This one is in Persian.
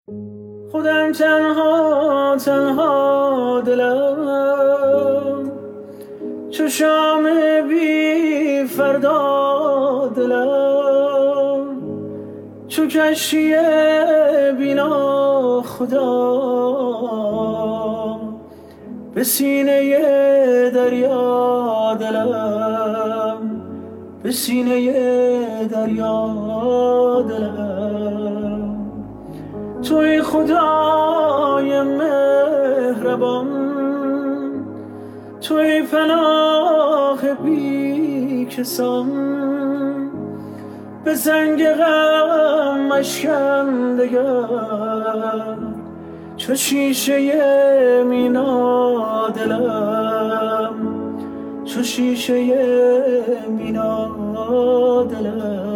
خودم تنها تنها دلم، چو شام بی فردا دلم، چو کشتی بینا خدا به سینه دریا دلم، به سینه دریا دلم. توی خدای مهربان، توی پناه بی کسان، به زنگ غم اشکندگر، چو شیشه مینا دلم، چو شیشه مینا دلم.